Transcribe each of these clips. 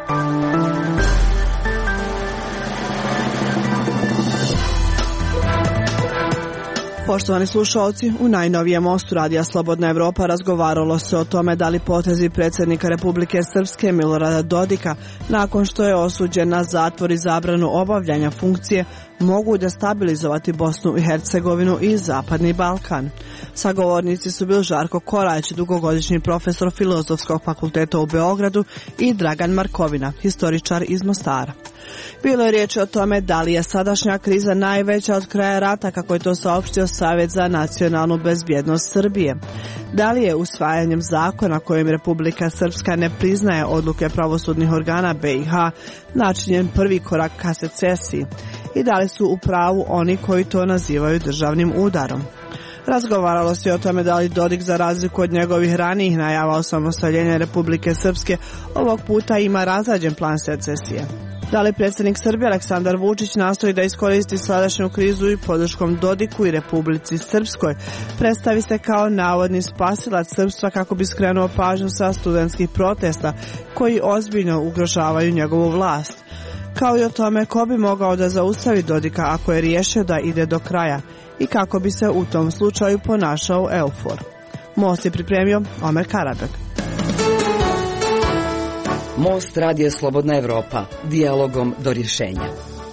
Poštovani slušalci, u najnovijem mostu Radija Slobodna Evropa razgovaralo se o tome da li potezi predsjednika Republike Srpske Milorada Dodika, nakon što je osuđen na zatvor i zabranu obavljanja funkcije, mogu destabilizovati Bosnu i Hercegovinu i Zapadni Balkan. Sagovornici su bili Žarko Korać, dugogodišnji profesor Filozofskog fakulteta u Beogradu, i Dragan Markovina, historičar iz Mostara. Bilo je riječ o tome da li je sadašnja kriza najveća od kraja rata, kako je to saopštio Savjet za nacionalnu bezbjednost Srbije. Da li je usvajanjem zakona kojim Republika Srpska ne priznaje odluke pravosudnih organa BiH načinjen prvi korak ka secesiji i da li su u pravu oni koji to nazivaju državnim udarom. Razgovaralo se o tome da li Dodik, za razliku od njegovih ranijih najava osamostaljenja Republike Srpske, ovog puta ima razrađen plan secesije. Da li predsjednik Srbije Aleksandar Vučić nastoji da iskoristi sadašnju krizu i podrškom Dodiku i Republici Srpskoj predstavi se kao navodni spasilac srpstva kako bi skrenuo pažnju sa studentskih protesta koji ozbiljno ugrožavaju njegovu vlast. Kao i o tome ko bi mogao da zaustavi Dodika ako je riješio da ide do kraja i kako bi se u tom slučaju ponašao EUFOR. Most je pripremio Omer Karabek. Most Radija Slobodna Evropa, dijalogom do rješenja.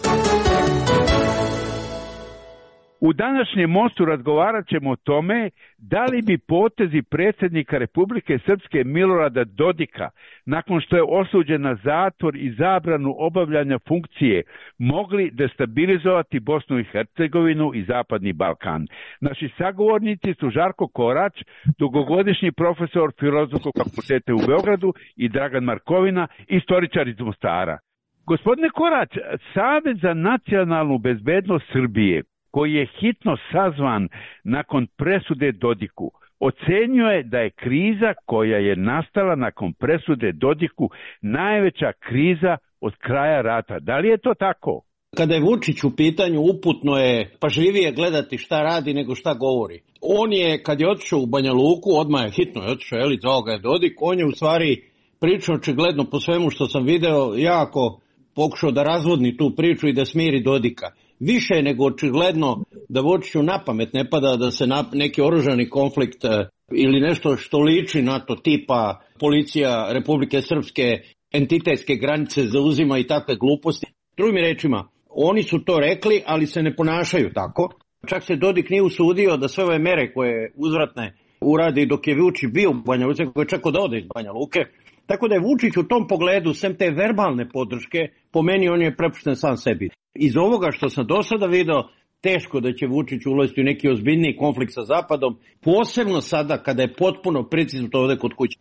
U današnjem mostu razgovarat ćemo o tome da li bi potezi predsjednika Republike Srpske Milorada Dodika, nakon što je osuđen na zatvor i zabranu obavljanja funkcije, mogli destabilizovati Bosnu i Hercegovinu i Zapadni Balkan. Naši sagovornici su Žarko Korać, dugogodišnji profesor Filozofskog fakulteta u Beogradu, i Dragan Markovina, historičar iz Mostara. Gospodine Korać, Savjet za nacionalnu bezbednost Srbije, koji je hitno sazvan nakon presude Dodiku, ocenjuje da je kriza koja je nastala nakon presude Dodiku najveća kriza od kraja rata. Da li je to tako? Kada je Vučić u pitanju, uputno je pažljivije gledati šta radi nego šta govori. On je, kad je otišao u Banja Luku, odmah je hitno otišao, zvao ga je Dodik, on je u stvari pričao, očigledno po svemu što sam video, jako pokušao da razvodni tu priču i da smiri Dodika. Više je nego očigledno da Vučiću na pamet ne pada da se neki oružani konflikt ili nešto što liči na to, tipa policija Republike Srpske entitetske granice zauzima i takve gluposti. Drugim rečima, oni su to rekli, ali se ne ponašaju tako. Čak se Dodik nije usudio da sve ove mere koje uzvratne uradi dok je Vučić bio u Banja Luci, koji je čekao da ode iz Banja Luke. Tako da je Vučić u tom pogledu, sem te verbalne podrške, po meni on je prepušten sam sebi. Iz ovoga što sam do sada video, teško da će Vučić ulaziti u neki ozbiljniji konflikt sa Zapadom, posebno sada kada je potpuno precizno ovdje kod kuće.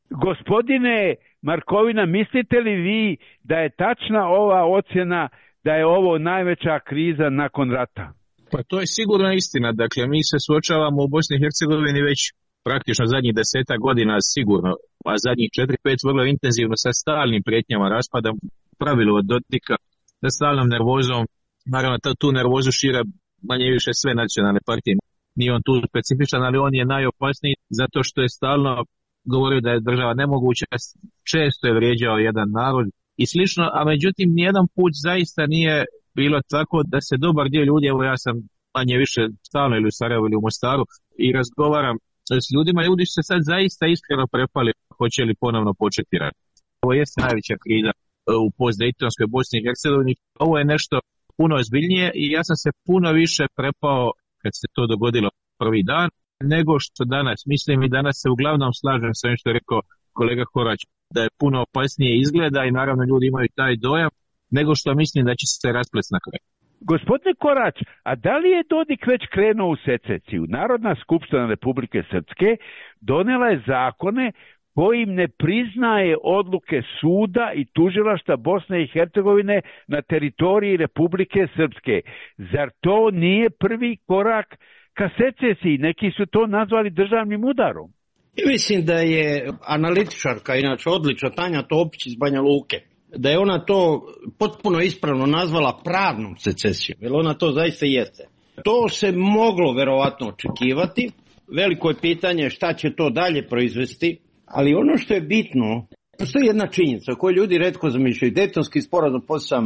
Gospodine Markovina, mislite li vi da je tačna ova ocjena da je ovo najveća kriza nakon rata? Pa to je sigurno istina. Dakle, mi se suočavamo u Bosni i Hercegovini već praktično zadnjih 10 godina sigurno, a zadnjih 4-5 vrlo intenzivno sa stalnim prijetnjama raspada, pravilu od Dodika, sa stalnom nervozom. Naravno, tu nervozu šira manje više sve nacionalne partije. Nije on tu specifičan, ali on je najopasniji zato što je stalno govorio da je država nemoguća, često je vrijeđao jedan narod i slično, a međutim nijedan put zaista nije bilo tako da se dobar dio ljudi, evo ja sam manje više stalno ili u Sarajevu ili u Mostaru i razgovaram s ljudima, ljudi su se sad zaista iskreno prepali hoće li ponovno početi rat. Ovo je najveća kriza u postdejtonskoj Bosni i Hercegovini. Ovo je nešto puno ozbiljnije i ja sam se puno više prepao kad se to dogodilo prvi dan nego što danas. Mislim i danas se uglavnom slažem sa ovim što je rekao kolega Korać, da je puno opasnije izgleda i naravno ljudi imaju taj dojam nego što mislim da će se rasplesti na kraj. Gospodine Korać, a da li je Dodik već krenuo u secesiju? Narodna skupština Republike Srpske donela je zakone kojim ne priznaje odluke suda i tužilaštva Bosne i Hercegovine na teritoriji Republike Srpske. Zar to nije prvi korak ka secesiji? Neki su to nazvali državnim udarom. Mislim da je analitičarka, inače odlična, Tanja Topić iz Banja Luke, da je ona to potpuno ispravno nazvala pravnom secesijom, jer ona to zaista jeste. To se moglo verovatno očekivati, veliko je pitanje šta će to dalje proizvesti, ali ono što je bitno, Postoji jedna činjenica o kojoj ljudi retko zamišljaju. Dejtonski sporazum potpisan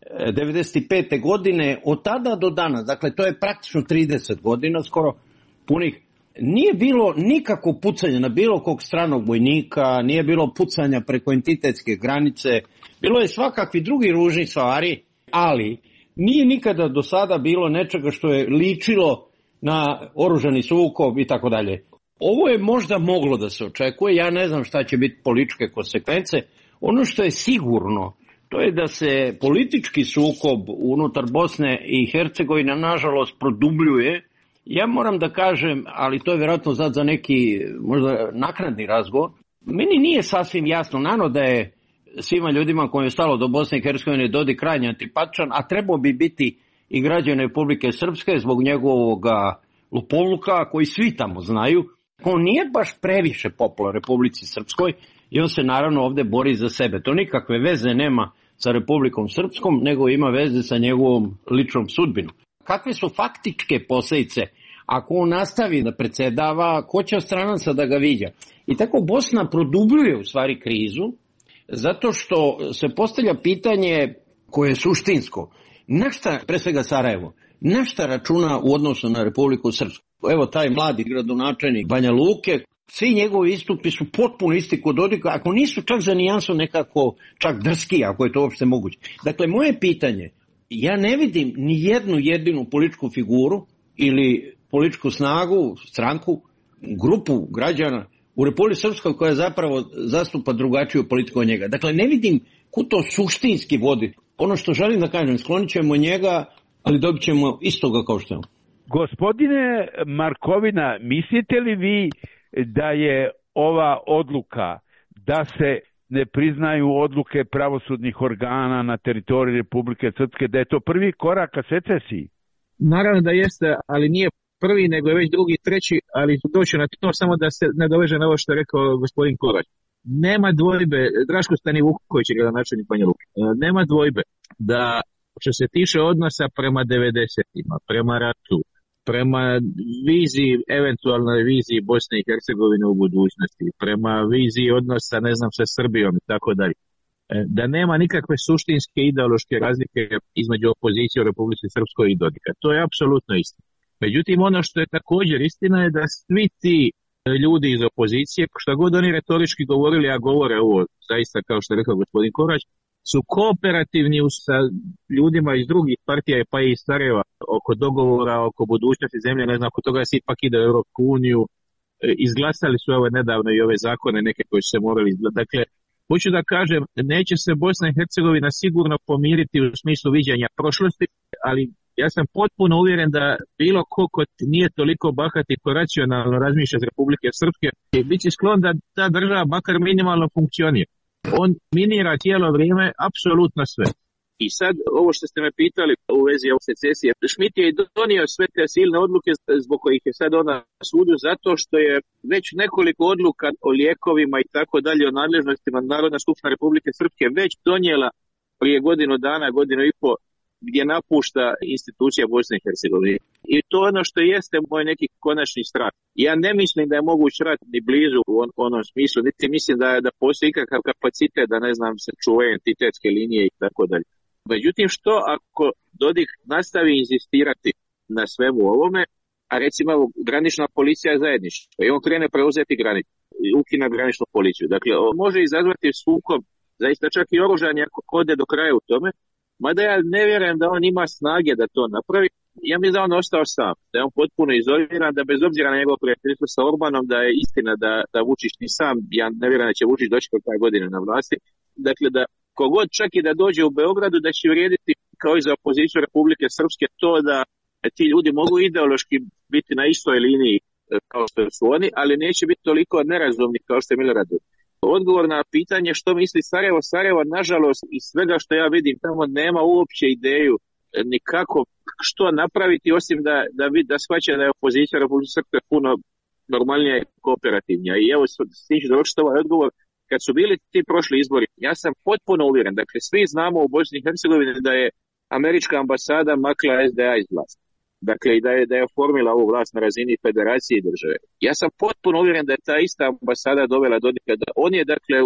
1995. godine, od tada do danas, dakle to je praktično 30 godina, skoro punih, nije bilo nikako pucanja na bilo kog stranog vojnika, nije bilo pucanja preko entitetske granice, bilo je svakakvi drugi ružni stvari, ali nije nikada do sada bilo nečega što je ličilo na oružani sukob i tako dalje. Ovo je možda moglo da se očekuje, ja ne znam šta će biti političke konsekvence. Ono što je sigurno, to je da se politički sukob unutar Bosne i Hercegovine nažalost produbljuje. Ja moram da kažem, ali to je vjerojatno za neki možda naknadni razgovor, meni nije sasvim jasno, naravno da je svima ljudima koji je stalo do Bosne i Hercegovine Dodik krajnje antipatičan, a trebao bi biti i građani Republike Srpske zbog njegovog lupovluka koji svi tamo znaju. On nije baš previše popularan Republici Srpskoj i on se naravno ovdje bori za sebe. To nikakve veze nema sa Republikom Srpskom, nego ima veze sa njegovom ličnom sudbinom. Kakve su faktičke posljedice ako on nastavi da predsjedava, ko će od stranaca da ga viđa? I tako Bosna produbljuje u stvari krizu, zato što se postavlja pitanje koje je suštinsko. Na šta, pre svega Sarajevo, na šta računa u odnosu na Republiku Srpsku? Evo taj mladi gradonačelnik Banja Luke, svi njegovi istupi su potpuno isti kod Dodika, ako nisu čak za nijansu nekako čak drski, ako je to uopšte moguće. Dakle, moje pitanje, ja ne vidim ni jednu jedinu političku figuru ili političku snagu, stranku, grupu građana u Republici Srpskoj koja zapravo zastupa drugačiju politiku od njega. Dakle, ne vidim ko to suštinski vodi. Ono što želim da kažem, sklonit ćemo njega, ali dobit ćemo istoga kao što je on. Gospodine Markovina, mislite li vi da je ova odluka da se ne priznaju odluke pravosudnih organa na teritoriji Republike Srpske, da je to prvi korak ka secesiji? Naravno da jeste, ali nije prvi, nego je već drugi, treći, ali doći na to samo da se nadoveže na ovo što je rekao gospodin Korać. Nema dvojbe, Draško Stani Vuković je gradonačelnik Banja Luke, nema dvojbe da što se tiče odnosa prema 90-ima, prema ratu, prema viziji, eventualnoj viziji Bosne i Hercegovine u budućnosti, prema viziji odnosa, ne znam, sa Srbijom i tako dalje, da nema nikakve suštinske ideološke razlike između opozicije u Republici Srpskoj i Dodika. To je apsolutno istina. Međutim, ono što je također istina je da svi ti ljudi iz opozicije, što god oni retorički govorili, a govore ovo zaista kao što je rekao gospodin Korać, su kooperativni sa ljudima iz drugih partija pa i iz Sarajeva oko dogovora, oko budućnosti zemlje, ne znam, oko toga se ipak ide u Europsku uniju, izglasali su ove nedavno i ove zakone neke koji su se morali izglasati. Dakle, hoću da kažem, neće se Bosna i Hercegovina sigurno pomiriti u smislu viđanja prošlosti, ali ja sam potpuno uvjeren da bilo ko nije toliko bahat i ko racionalno razmišlja iz Republike Srpske, će biti sklon da ta država makar minimalno funkcionira. On minira cijelo vrijeme apsolutno sve. I sad, ovo što ste me pitali u vezi ove secesije, Schmidt je donio sve te silne odluke zbog kojih je sad ona na sudu, zato što je već nekoliko odluka o lijekovima i tako dalje, o nadležnostima Narodna skupština Republike Srpske već donijela prije godinu dana, godinu i po, gdje napušta institucija Bosne i Hercegovine. I to ono što jeste moj neki konačni strah. Ja ne mislim da je moguć rat ni blizu u onom smislu, niti mislim da postoji ikakav kapacitet da, ne znam, se čuvaju entitetske linije i tako dalje. Međutim, što ako Dodik nastavi inzistirati na svemu ovome, a recimo granična policija je zajedništvo i on krene preuzeti granicu, ukina graničnu policiju. Dakle, on može izazvati sukob, zaista čak i oružanje ako ode do kraja u tome, mada ja ne vjerujem da on ima snage da to napravi. Ja mislim da on ostao sam, da je on potpuno izoliran, da bez obzira na njegov prijateljstvo sa Orbanom, da je istina da Vučić ni sam, ja ne vjerujem da će Vučić doći do kraja godine na vlasti. Dakle, da kogod čak i da dođe u Beogradu, da će vrijediti kao i za opoziciju Republike Srpske to da ti ljudi mogu ideološki biti na istoj liniji kao što su oni, ali neće biti toliko nerazumni kao što je Milorad Dodik. Odgovor na pitanje što misli Sarajevo, Sarajevo nažalost iz svega što ja vidim tamo nema uopće ideju nikako što napraviti osim da shvaća da je opozicija Republike Srpske puno normalnija i kooperativnija. I evo stići doći ovaj odgovor. Kad su bili ti prošli izbori, ja sam potpuno uvjeren, dakle svi znamo u Bosni i Hercegovini da je američka ambasada makla SDA iz vlasti. Dakle, i da je oformila ovu vlast na razini federacije i države. Ja sam potpuno uvjeren da je ta ista ambasada dovela Dodika, da on je, dakle,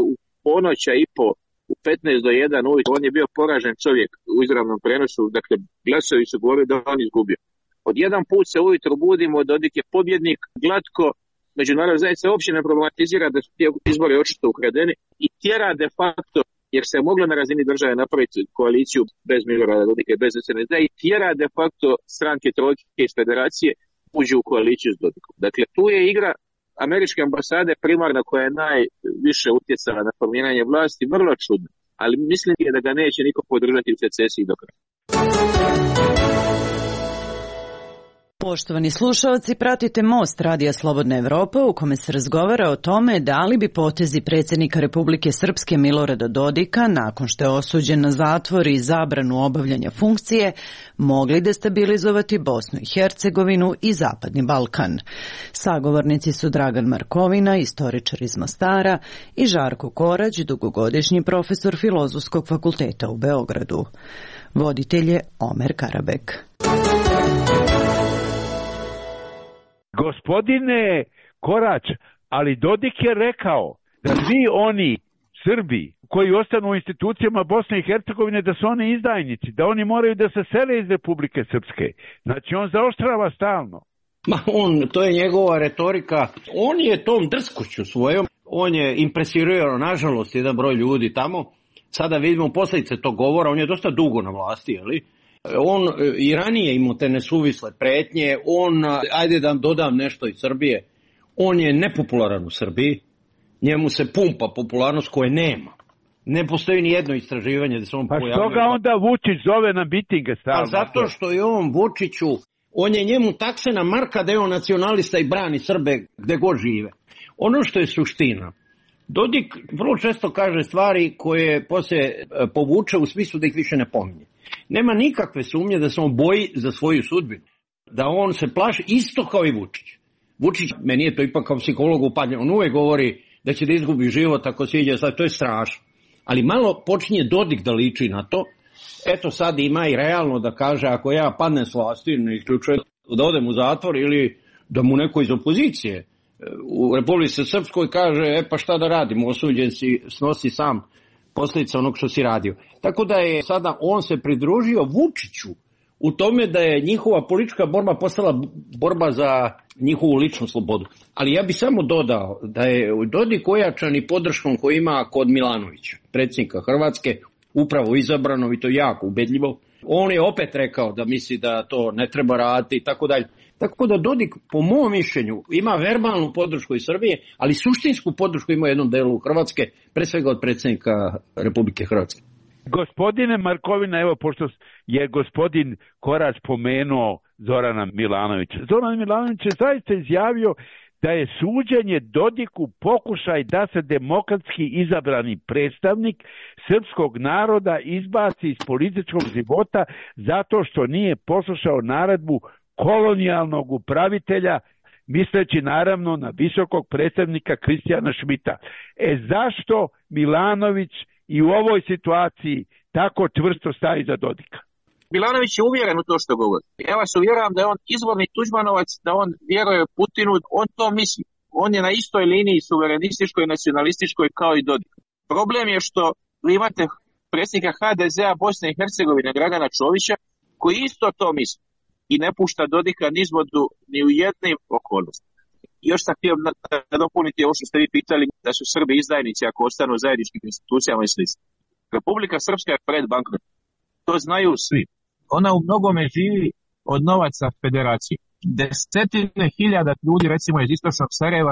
ponoća i po u 15 do 1 ujutro, on je bio poražen čovjek u izravnom prenosu, dakle glasovi su govorili da on izgubio. Od jedan put se ujutro budimo, Dodik je pobjednik, glatko, međunarodna zajednica uopće ne problematizira da su ti izbori očito ukradeni i tjera de facto, jer se je moglo na razini države napraviti koaliciju bez Milorada Dodika i bez SNSD i tjera de facto stranke trojke iz federacije uđu u koaliciju s Dodikom. Dakle, tu je igra američke ambasade primarna koja je najviše utjecala na formiranje vlasti, vrlo čudno, ali mislim da ga neće niko podržati u secesiji do kraja. Poštovani slušalci, pratite Most Radija Slobodna Evropa u kome se razgovara o tome da li bi potezi predsjednika Republike Srpske Milorada Dodika, nakon što je osuđen na zatvor i zabranu obavljanja funkcije, mogli destabilizovati Bosnu i Hercegovinu i Zapadni Balkan. Sagovornici su Dragan Markovina, istoričar iz Mostara, i Žarko Korać, dugogodišnji profesor Filozofskog fakulteta u Beogradu. Voditelj je Omer Karabek. Gospodine Korać, ali Dodik je rekao da svi oni Srbi koji ostanu u institucijama Bosne i Hercegovine da su oni izdajnici, da oni moraju da se sele iz Republike Srpske. Znači on zaoštrava stalno. To je njegova retorika. On je tom drskošću svojom, on je impresirao nažalost jedan broj ljudi tamo. Sada vidimo posljedice tog govora, on je dosta dugo na vlasti, jeli? On i ranije imao te nesuvisle pretnje, ajde da dodam nešto iz Srbije, on je nepopularan u Srbiji, njemu se pumpa popularnost koje nema. Ne postoji ni jedno istraživanje da se on pojavljuje. Pa što ga onda Vučić zove na mitinge stalno? Pa zato što je on Vučiću, on je njemu taksena marka da je on nacionalista i brani Srbe gde god žive. Ono što je suština, Dodik vrlo često kaže stvari koje poslije povuče u smislu da ih više ne pominje. Nema nikakve sumnje da se on boji za svoju sudbinu. Da on se plaši isto kao i Vučić. Vučić, meni je to ipak kao psiholog upadnje, on uvijek govori da će da izgubi život ako se iđe sad, to je strašno. Ali malo počinje Dodik da liči na to. Eto sad ima i realno da kaže ako ja padnem s vlasti, ne isključuje da odem u zatvor ili da mu neko iz opozicije u Republici Srpskoj kaže pa šta da radim, osuđen si, snosi sam posljedica onog što si radio. Tako da je sada on se pridružio Vučiću u tome da je njihova politička borba postala borba za njihovu ličnu slobodu. Ali ja bih samo dodao da je Dodik ojačan i podrškom koji ima kod Milanovića, predsjednika Hrvatske, upravo izabrano i to jako ubedljivo. On je opet rekao da misli da to ne treba raditi i tako dalje. Tako da Dodik, po mom mišljenju, ima verbalnu podršku iz Srbije, ali suštinsku podršku ima u jednom delu Hrvatske, pre svega od predsjednika Republike Hrvatske. Gospodine Markovina, evo, pošto je gospodin Korać pomenuo Zorana Milanovića. Zoran Milanović je zaista izjavio da je suđenje Dodiku pokušaj da se demokratski izabrani predstavnik srpskog naroda izbaci iz političkog života zato što nije poslušao naredbu kolonijalnog upravitelja, misleći naravno na visokog predstavnika Kristijana Šmita. Zašto Milanović i u ovoj situaciji tako čvrsto stavi za Dodika? Milanović je uvjeren u to što govori. Ja vas uvjeravam da je on izvorni Tuđmanovac, da on vjeruje Putinu, on to misli. On je na istoj liniji suverenističkoj i nacionalističkoj kao i Dodik. Problem je što vi imate predsjednika HDZ-a Bosne i Hercegovine Dragana Čovića koji isto to misli i ne pušta Dodika nizvodu ni u jednim okolnostima. Još sam htio nadopuniti ovo što ste vi pitali da su Srbi izdajnici ako ostanu u zajedničkim institucijama i slično. Republika Srpska je pred bankrotom. To znaju svi. Ona u mnogome živi od novaca federacije. Desetine hiljada ljudi, recimo iz istočnog Sarajeva,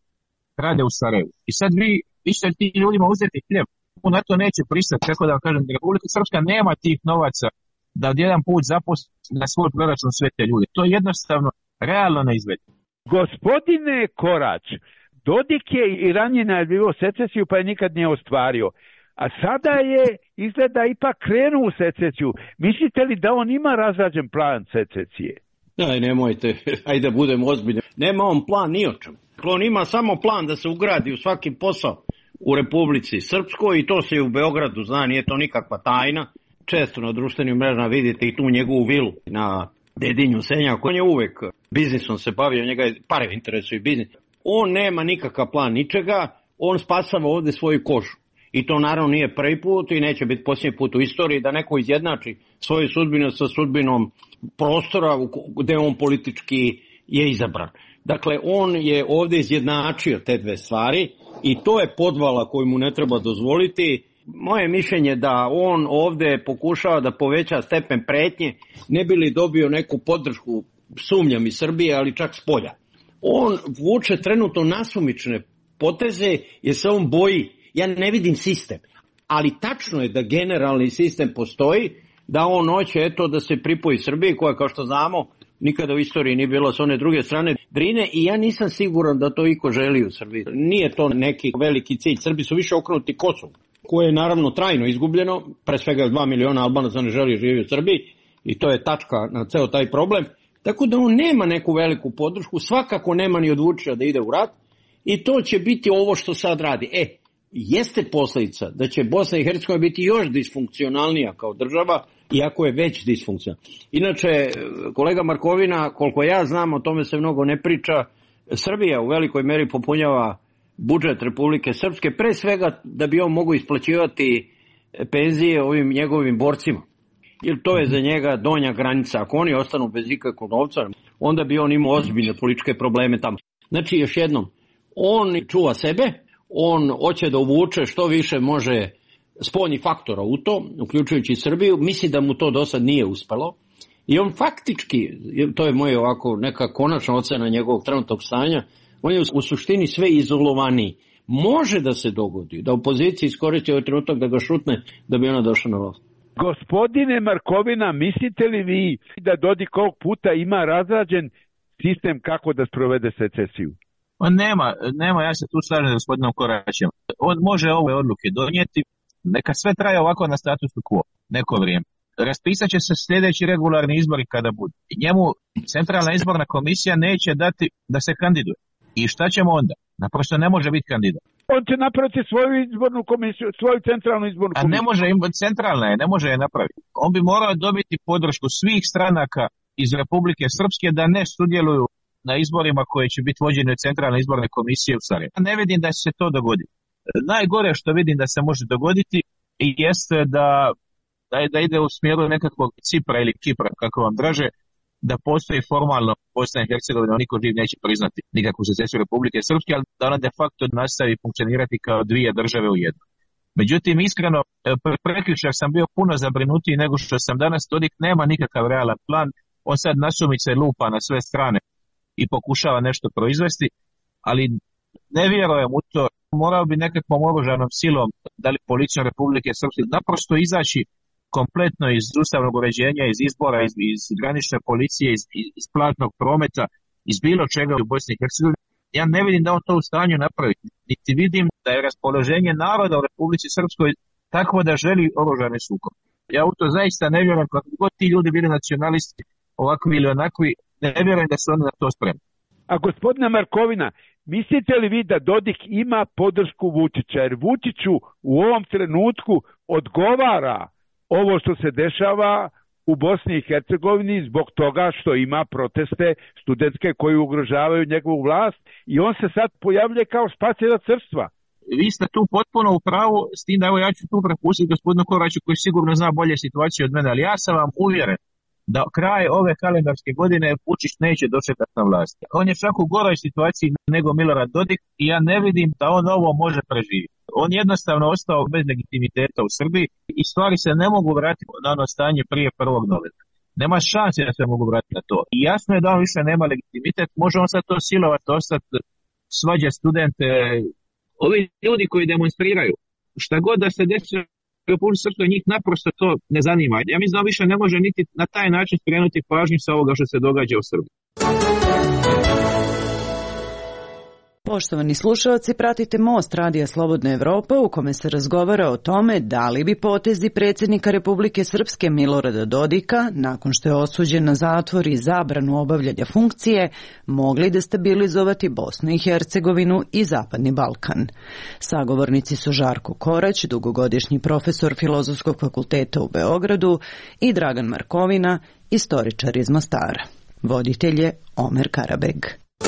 rade u Sarajevu. I sad vi ćete tim ljudima uzeti hljeb. Na to neće pristati. Tako da vam kažem, Republika Srpska nema tih novaca da odjedan put zaposli na svoj proračun sve te ljude. To je jednostavno realno neizvedivo. Gospodine Korać, Dodik je i ranije najavljivao secesiju pa je nikad nije ostvario. A sada je izgleda ipak krenuo u secesiju. Mislite li da on ima razrađen plan secesije? Aj, nemojte, ajde da budemo ozbiljni. Nema on plan ni o čemu. On ima samo plan da se ugradi u svaki posao u Republici Srpskoj i to se i u Beogradu zna, nije to nikakva tajna. Često na društvenim mrežama vidite i tu njegovu vilu na Dedinju Senjaku. On je uvek biznisom se bavio, njega je pare interesuju biznis. On nema nikakav plan ničega, on spasava ovdje svoju kožu. I to naravno nije prvi put i neće biti posljednji put u istoriji da neko izjednači svoju sudbinu sa sudbinom prostora gde on politički je izabran. Dakle, on je ovdje izjednačio te dve stvari i to je podvala koju mu ne treba dozvoliti. Moje mišljenje da on ovdje pokušava da poveća stepen pretnje, ne bi li dobio neku podršku, sumnjam iz Srbije, ali čak s polja. On vuče trenutno nasumične poteze jer se on boji. Ja ne vidim sistem, ali tačno je da generalni sistem postoji, da on hoće da se pripoji Srbiji, koja kao što znamo nikada u istoriji nije bilo s one druge strane Drine i ja nisam siguran da to iko želi u Srbiji. Nije to neki veliki cilj. Srbi su više okrenuti Kosovu, koje je naravno trajno izgubljeno, pre svega 2 miliona Albanaca ne želi živjeti u Srbiji i to je tačka na ceo taj problem. Tako da on nema neku veliku podršku, svakako nema ni od Vučića da ide u rat i to će biti ovo što sad radi. Jeste posljedica da će Bosna i Hercegovina biti još disfunkcionalnija kao država, iako je već disfunkcionalna. Inače, kolega Markovina, koliko ja znam, o tome se mnogo ne priča, Srbija u velikoj meri popunjava budžet Republike Srpske, pre svega da bi on mogao isplaćivati penzije ovim njegovim borcima. Jer to je za njega donja granica. Ako oni ostanu bez ikakvog novca, onda bi on imao ozbiljne političke probleme tamo. Znači, još jednom, on čuva sebe, on hoće da uvuče što više može spoljnih faktora u to, uključujući Srbiju, misli da mu to do sad nije uspelo. I on faktički, to je moja ovako neka konačna ocena njegovog trenutnog stanja, on je u suštini sve izolovaniji. Može da se dogodi da opozicija iskoristi ovaj trenutak da ga šutne da bi ona došla na vlast. Gospodine Markovina, mislite li vi da Dodik ovog puta ima razrađen sistem kako da sprovede secesiju? On nema, ja se tu slažem s gospodinom Koraćem. On može ove odluke donijeti, neka sve traje ovako na statusu quo, neko vrijeme. Raspisat će se sljedeći regularni izbori kada budu. Njemu Centralna izborna komisija neće dati da se kandiduje. I šta ćemo onda? Naprosto ne može biti kandidat. On će napraviti svoju izbornu komisiju, svoju centralnu izbornu komisiju. A ne može, centralna je, ne može je napraviti. On bi morao dobiti podršku svih stranaka iz Republike Srpske da ne sudjeluju na izborima koje će biti vođene od Centralne izborne komisije u Sarajevu. Ne vidim da će se to dogoditi. Najgore što vidim da se može dogoditi jeste da ide u smjeru nekakvog Cipra ili Kipra, kako vam draže, da postoji formalno Bosna i Hercegovina, niko živ neće priznati nikakvu secesiju Republike Srpske, ali da ona de facto nastavi funkcionirati kao dvije države u jednu. Međutim, iskreno, prekjučer sam bio puno zabrinutiji nego što sam danas. Dodik nema nikakav realan plan, on sad nasumice lupa na sve strane i pokušava nešto proizvesti, ali ne vjerujem u to. Morao bi nekakvom oružanom silom, da li policijom Republike Srpske, naprosto izaći kompletno iz ustavnog uređenja, iz izbora, iz granične policije, iz platnog prometa, iz bilo čega u Bosni i Hercegovini. Ja ne vidim da on to u stanju napraviti. Niti vidim da je raspoloženje naroda u Republici Srpskoj takvo da želi oružani sukob. Ja u to zaista ne vjerujem, kako god ti ljudi bili nacionalisti, ovakvi ili onakvi, ne vjerujem da su oni na to spremni. A gospodina Markovina, mislite li vi da Dodik ima podršku Vučića? Jer Vučiću u ovom trenutku odgovara ovo što se dešava u Bosni i Hercegovini zbog toga što ima proteste studentske koji ugrožavaju njegovu vlast i on se sad pojavljuje kao spasilac srpstva. Vi ste tu potpuno u pravu, s tim da ja ću tu prepustiti gospodinu Koraću koji sigurno zna bolje situaciju od mene, ali ja sam vam uvjeren da kraj ove kalendarske godine Vučić neće dočekati na vlast. On je čak u goroj situaciji nego Milorad Dodik i ja ne vidim da on ovo može preživjeti. On jednostavno ostao bez legitimiteta u Srbiji i stvari se ne mogu vratiti na ono stanje prije 1. novembra. Nema šanse da se mogu vratiti na to. I jasno je da on više nema legitimitet, može on sad to silovati, ostati svađa studente. Ovi ljudi koji demonstriraju, šta god da se desi u Republici Srpskoj, njih naprosto to ne zanima. Ja mislim da više ne može niti na taj način skrenuti pažnju sa ovoga što se događa u Srbiji. Poštovani slušalci, pratite Most Radija Slobodna Evropa u kome se razgovara o tome da li bi potezi predsjednika Republike Srpske Milorada Dodika, nakon što je osuđen na zatvor i zabranu obavljanja funkcije, mogli destabilizovati Bosnu i Hercegovinu i Zapadni Balkan. Sagovornici su Žarko Korać, dugogodišnji profesor Filozofskog fakulteta u Beogradu, i Dragan Markovina, istoričar iz Mostara. Voditelj je Omer Karabeg.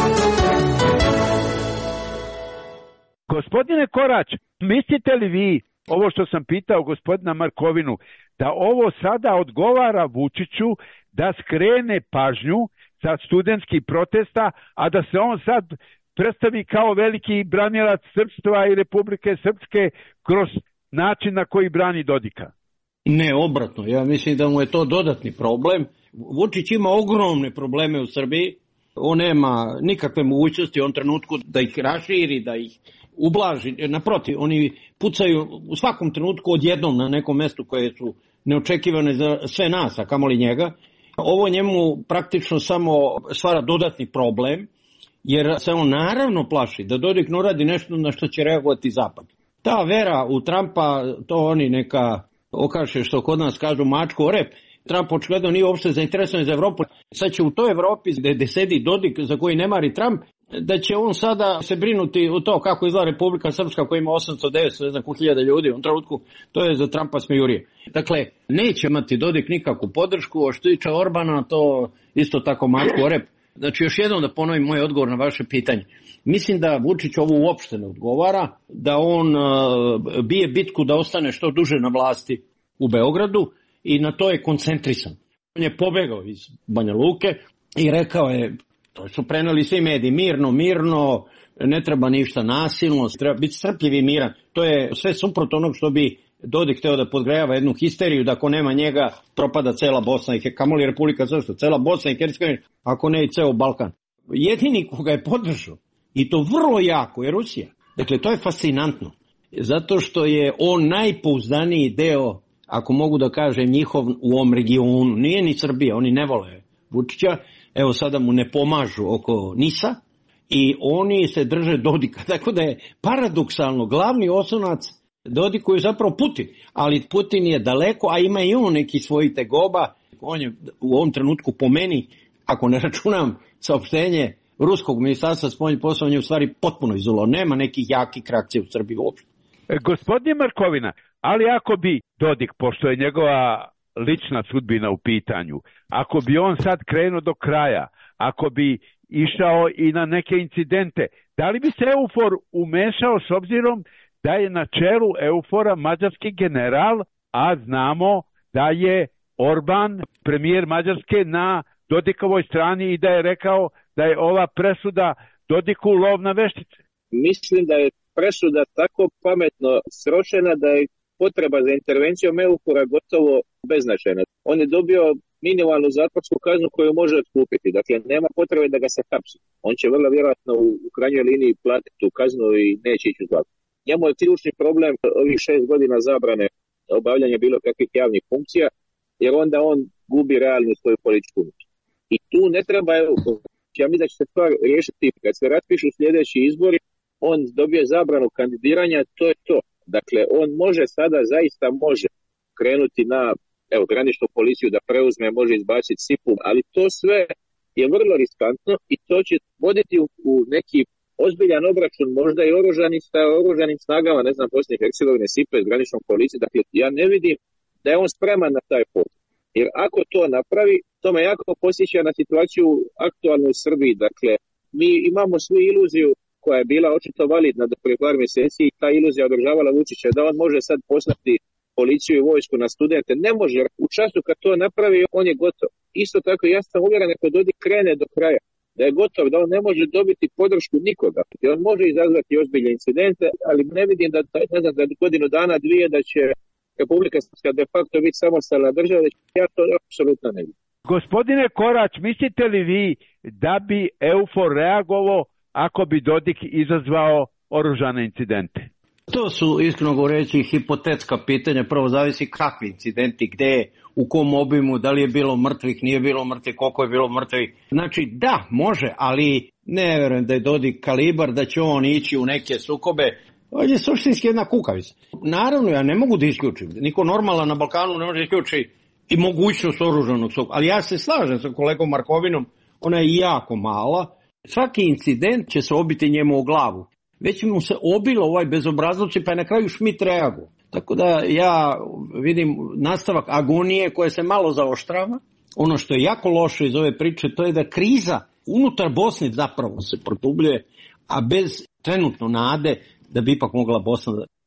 Gospodine Korać, mislite li vi ovo što sam pitao gospodina Markovinu, da ovo sada odgovara Vučiću da skrene pažnju sa studentskih protesta, a da se on sad predstavi kao veliki branilac srpstva i Republike Srpske kroz način na koji brani Dodika. Ne, obratno. Ja mislim da mu je to dodatni problem. Vučić ima ogromne probleme u Srbiji. On nema nikakve mogućnosti u ovom trenutku da ih raširi, da ih ublaži. Naprotiv, oni pucaju u svakom trenutku odjednom na nekom mestu koje su neočekivane za sve nas, a kamoli njega. Ovo njemu praktično samo stvara dodatni problem, jer se on naravno plaši da Dodik ne uradi nešto na što će reagovati Zapad. Ta vera u Trumpa, to oni neka okaše što kod nas kažu mačku o rep. Trump očigledno nije uopšte zainteresovan za Evropu. Sad će u toj Evropi gde sedi Dodik za koji ne mari Trump, da će on sada se brinuti u to kako izgleda Republika Srpska koja ima 800, 900, hiljada ljudi. U trenutku to je za Trumpa smijurije. Dakle, neće imati Dodik nikakvu podršku, a što tiče Orbana, to isto tako mačku o rep. Znači, još jednom da ponovim moj odgovor na vaše pitanje. Mislim da Vučić ovo uopšte ne odgovara, da on bije bitku da ostane što duže na vlasti u Beogradu i na to je koncentrisan. On je pobegao iz Banja Luke i rekao je, to su preneli svi mediji, mirno, ne treba ništa nasilno, treba biti strpljiv i miran. To je sve suprotno onog što bi Dodik hteo da podgrejava jednu histeriju, da ako nema njega propada cela Bosna i kamoli Republika Srpska, cela Bosna i Hercegovina, ako ne i ceo Balkan. Jedini koga je podržao, i to vrlo jako, je Rusija. Dakle, to je fascinantno, zato što je on najpouzdaniji deo, ako mogu da kažem, njihov u ovom regionu. Nije ni Srbija, oni ne vole Vučića, evo sada mu ne pomažu oko Nisa i oni se drže Dodika. Tako da je paradoksalno glavni osnovac Dodiku je zapravo Putin, ali Putin je daleko, a ima i on neki svojih tegoba. On je u ovom trenutku po meni, ako ne računam saopštenje ruskog ministarstva spoljnih poslova, on je u stvari potpuno izolovan. Nema nekih jakih reakcija u Srbiji uopšte. Gospodine Markovina, ali ako bi Dodik, pošto je njegova lična sudbina u pitanju, ako bi on sad krenuo do kraja, ako bi išao i na neke incidente, da li bi se EUFOR umešao s obzirom da je na čelu EUFOR-a mađarski general, a znamo da je Orban, premijer Mađarske, na Dodikovoj strani i da je rekao da je ova presuda Dodiku lov na veštice? Mislim da je presuda tako pametno sročena da je potreba za intervencijom EUFOR-a gotovo beznačajna. On je dobio minimalnu zatvorsku kaznu koju može otkupiti. Dakle, nema potrebe da ga se hapsi. On će vrlo vjerojatno u krajnjoj liniji platiti tu kaznu i neće ići u zatvor. Njemu je ključni problem ovih 6 godina zabrane obavljanja bilo kakvih javnih funkcija, jer onda on gubi realnu svoju političku moć. I tu ne treba EUFOR. Ja mislim da će se stvar riješiti kad se raspišu sljedeći izbori, on dobije zabranu kandidiranja, to je to. Dakle, on može sada, zaista može krenuti na graničnu policiju da preuzme, može izbaciti SIP-u, ali to sve je vrlo riskantno i to će voditi u neki ozbiljan obračun, možda i oružanim snagama, ne znam, Bosne i Hercegovine, SIP-e, s graničnom policijom. Dakle, ja ne vidim da je on spreman na taj put. Jer ako to napravi, to me jako posjeća na situaciju aktualnu u Srbiji. Dakle, mi imamo svu iluziju koja je bila očito validna do prije par mjeseci i ta iluzija održavala Vučića da on može sad poslati policiju i vojsku na studente. Ne može, u času kad to napravi, on je gotov. Isto tako, ja sam uvjeren ako Dodik krene do kraja, da je gotov, da on ne može dobiti podršku nikoga. I on može izazvati ozbiljne incidente, ali ne vidim da, ne znam, da godinu dana, dvije, da će Republika Srpska de facto biti samostalna država, ja to apsolutno ne vidim. Gospodine Korać, mislite li vi da bi EUFOR reagovao ako bi Dodik izazvao oružane incidente? To su, iskreno govoreći, hipotetska pitanja. Prvo zavisi kakvi incidenti, gde, u kom obimu, da li je bilo mrtvih, nije bilo mrtvih, koliko je bilo mrtvih. Znači, da, može, ali ne verujem da je Dodik kalibar, da će on ići u neke sukobe. Ovo je suštinski jedna kukavica. Naravno, ja ne mogu da isključim. Niko normalan na Balkanu ne može isključiti i mogućnost oružanog sukoba. Ali ja se slažem sa kolegom Markovinom, ona je jako mala. Svaki incident će se obiti njemu u glavu. Već mu se obilo ovaj bezobrazluci, pa je na kraju Schmidt reagovao. Tako da ja vidim nastavak agonije koje se malo zaoštrava. Ono što je jako loše iz ove priče, to je da kriza unutar Bosne zapravo se produbljuje, a bez trenutno nade da bi ipak mogla Bosna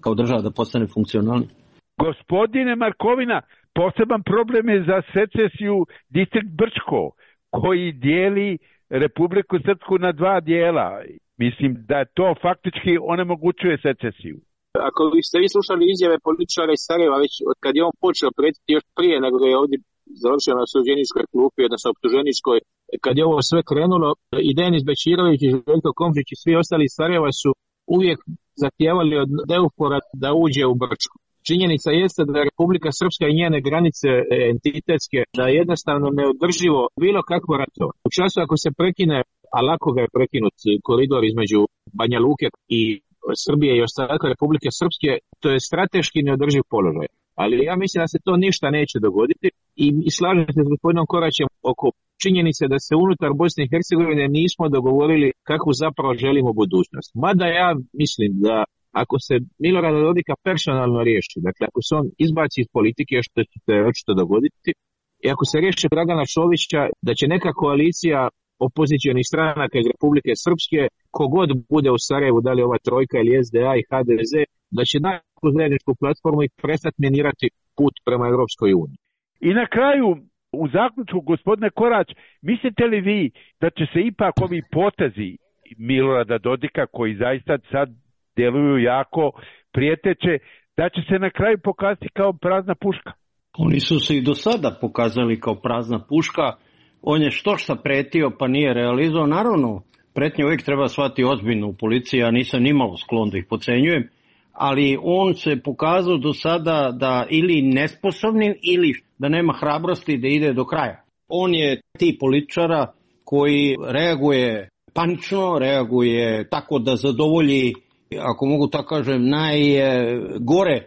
kao država da postane funkcionalni. Gospodine Markovina, poseban problem je za secesiju distrikt Brčko, koji dijeli Republiku Srpsku na dva dijela. Mislim da to faktički onemogućuje secesiju. Ako ste vi slušali izjave političara iz Sarajeva, već od kad je on počeo pretiti još prije nego je ovdje završio na suđeničkoj klupi, odnosno optuženičkoj, kad je ovo sve krenulo, i Denis Bećirović i Željko Komšić i svi ostali iz Sarajeva su uvijek zahtijevali od Eufora da uđe u Brčko. Činjenica jeste da je Republika Srpska i njene granice entitetske, da je jednostavno neodrživo bilo kakvo ratovanje. U času ako se prekine, a lako ga je prekinut koridor između Banja Luke i Srbije i ostatka Republike Srpske, to je strateški neodrživ položaj. Ali ja mislim da se to ništa neće dogoditi i slažem se s gospodinom Koraćem oko činjenice da se unutar Bosne i Hercegovine nismo dogovorili kakvu zapravo želimo budućnost. Mada ja mislim da ako se Milorada Dodika personalno riješi, dakle ako se on izbaci iz politike, što će se očito dogoditi, i ako se riješi Dragana Čovića, da će neka koalicija opozicionih stranaka iz Republike Srpske, kogod bude u Sarajevu, da li ova trojka ili SDA i HDZ, da će naći zajedničku platformu i prestati minirati put prema Europskoj uniji. I na kraju, u zaključku, gospodine Korać, mislite li vi da će se ipak ovi potezi Milorada Dodika, koji zaista sad djeluju jako prijeteće, da će se na kraju pokazati kao prazna puška? Oni su se i do sada pokazali kao prazna puška. On je što pretio pa nije realizovao. Naravno, pretnje uvijek treba shvatiti ozbiljno u policiji, ja nisam nimalo sklon da ih podcenjujem, ali on se pokazao do sada da ili nesposobnim ili da nema hrabrosti da ide do kraja. On je tip političara koji reaguje panično, reaguje tako da zadovolji, ako mogu tako kažem, najgore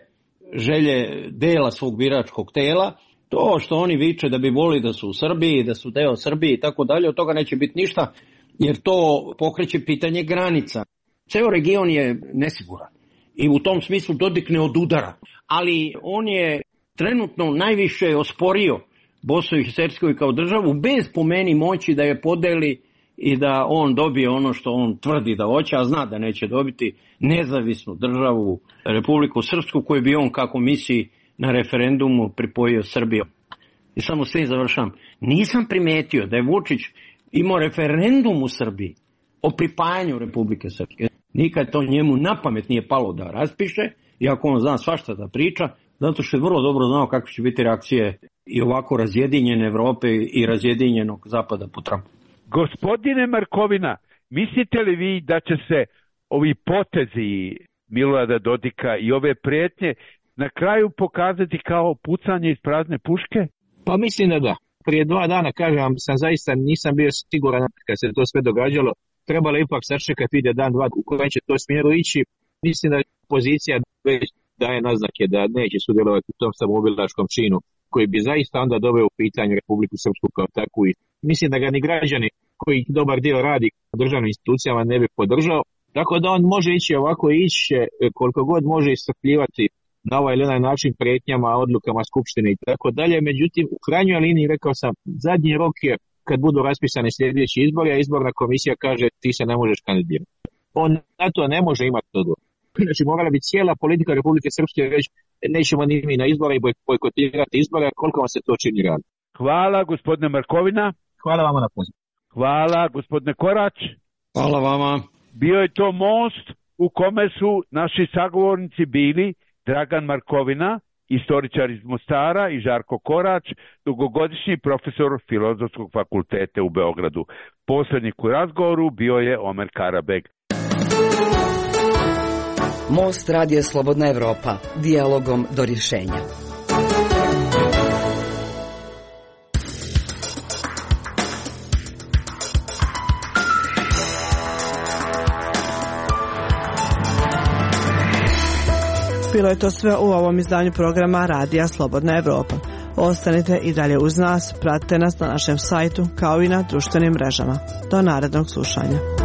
želje dela svog biračkog tela. To što oni viče da bi volili da su u Srbiji, da su deo Srbije i tako dalje, od toga neće biti ništa, jer to pokreće pitanje granica. Ceo region je nesiguran i u tom smislu Dodik ne odudara, ali on je trenutno najviše osporio Bosnu i Hercegovinu kao državu bez po meni moći da je podeli i da on dobije ono što on tvrdi da hoće, a zna da neće dobiti nezavisnu državu Republiku Srpsku koju bi on, kako misli, na referendumu pripojio Srbiju. I samo s tim završam. Nisam primetio da je Vučić imao referendum u Srbiji o pripajanju Republike Srpske. Nikad to njemu na pamet nije palo da raspiše, iako on zna svašta da priča, zato što je vrlo dobro znao kakve će biti reakcije i ovako razjedinjene Evrope i razjedinjenog Zapada po Trumpu. Gospodine Markovina, mislite li vi da će se ovi potezi Milorada Dodika i ove prijetnje na kraju pokazati kao pucanje iz prazne puške? Pa mislim da. Prije 2 dana, kažem, nisam bio siguran kad se to sve događalo. Trebalo ipak sačekati, vidjeti dan, dva u kojem će to smjeru ići. Mislim da pozicija već daje naznake da neće sudjelovati u tom samoubilačkom činu koji bi zaista onda doveo u pitanje Republiku Srpsku kao takvu. I mislim da ga ni građani koji dobar dio radi u državnim institucijama ne bi podržao. Tako da on može ići ovako, ići koliko god može iscrpljivati na ovaj ili onaj način prijetnjama, odlukama Skupštine i tako dalje. Međutim, u krajnjoj liniji, rekao sam, zadnji rok je kad budu raspisani sljedeći izbori, a izborna komisija kaže ti se ne možeš kandidirati. On na to ne može imati odgovor. Znači, morala bi cijela politika Republike Srpske reći nećemo ni mi na izbore i bojkotirati izbore, koliko vam se to čini realno. Hvala, gospodine Markovina. Hvala vama na pozivu. Hvala, gospodine Korać. Hvala vama. Bio je to most u kome su naši sagovornici bili Dragan Markovina, istoričar iz Mostara, i Žarko Korać, dugogodišnji profesor Filozofskog fakulteta u Beogradu. Posrednik u razgovoru bio je Omer Karabeg. Most Radija Slobodna Evropa. Dijalogom do rješenja. Bilo je to sve u ovom izdanju programa Radija Slobodna Evropa. Ostanite i dalje uz nas, pratite nas na našem sajtu kao i na društvenim mrežama. Do narednog slušanja.